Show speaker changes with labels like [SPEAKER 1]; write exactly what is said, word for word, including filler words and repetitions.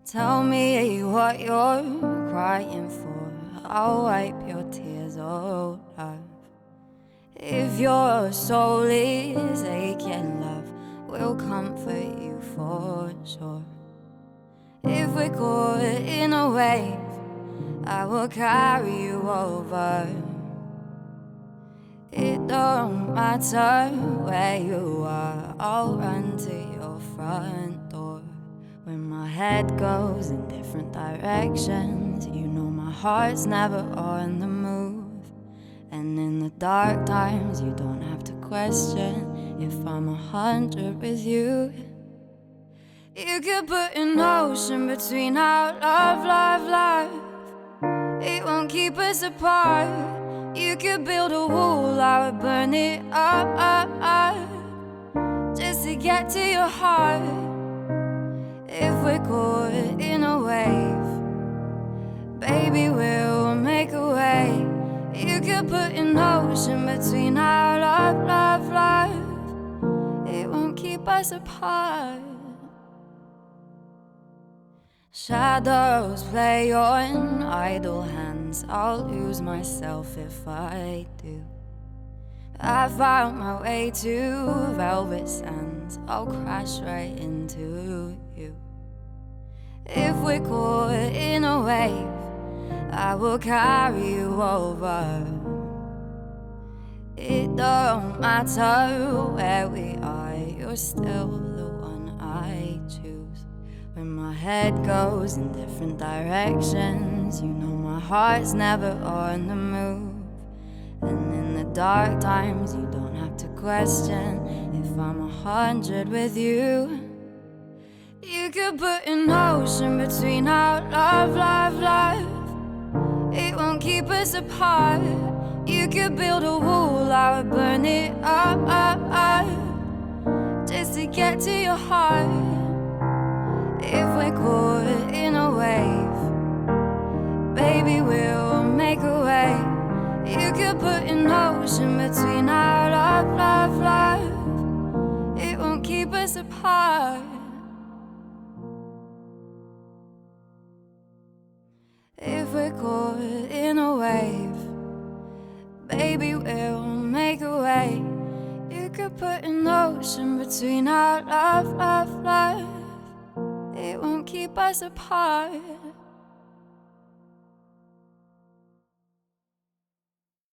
[SPEAKER 1] Tell me what you're crying for, I'll wipe your tears, oh love. If your soul is aching, love will comfort you for sure. If we're caught in a wave, I will carry you over. It don't matter where you are, I'll run to your front door. When my head goes in different directions, you know my heart's never on the move. And in the dark times, you don't have to question if I'm a hundred with you. You could put an ocean between our love, love, love. It won't keep us apart. You could build a wall, I would burn it up, up, up, just to get to your heart. If we're caught in a wave, baby, we'll make a way. You could put an ocean between our love, love, love. It won't keep us apart. Shadows play on idle hands, I'll lose myself if I do. I found my way to velvet sands, I'll crash right into you. If we're caught in a wave, I will carry you over. It don't matter where we are, you're still the one I choose. When my head goes in different directions, you know my heart's never on the move. And in the dark times, you don't have to question if I'm a hundred with you. You could put an ocean between our love, love, love. It won't keep us apart. You could build a wall, I would burn it up, up, up, just to get to your heart. If we're caught in a wave, baby, we'll make a way. You could put an ocean between our love, love, love. It won't keep us apart. If we're caught in a wave, baby, we'll make a way. You could put an ocean between our love, love, love. It won't keep us apart.